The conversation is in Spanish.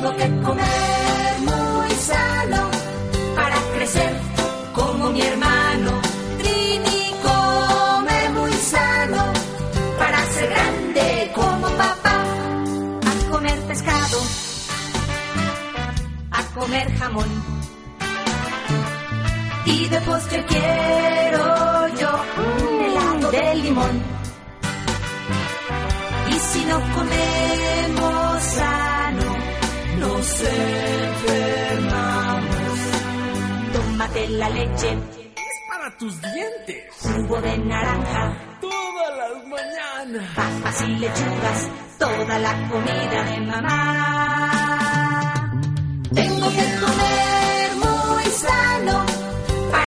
Tengo que comer muy sano para crecer como mi hermano. Trini come muy sano para ser grande como papá. A comer pescado, a comer jamón, y de postre quiero yo un helado de limón. Y si no comemos sano, nos enfermamos. Tómate la leche, es para tus dientes. Jugo de naranja, todas las mañanas. Papas y lechugas, toda la comida de mamá. Tengo que comer